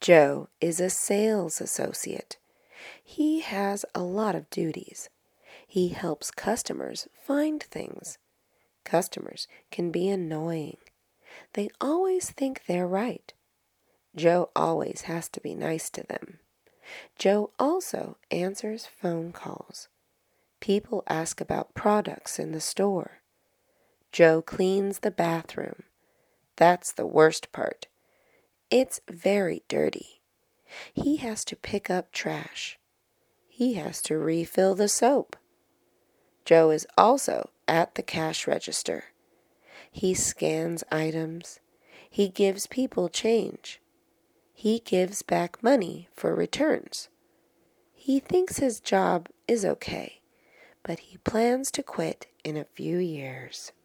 Joe is a sales associate. He has a lot of duties. He helps customers find things. Customers can be annoying. They always think they're right. Joe always has to be nice to them. Joe also answers phone calls. People ask about products in the store. Joe cleans the bathroom. That's the worst part. It's very dirty. He has to pick up trash. He has to refill the soap. Joe is also at the cash register. He scans items. He gives people change. He gives back money for returns. He thinks his job is okay, but he plans to quit in a few years.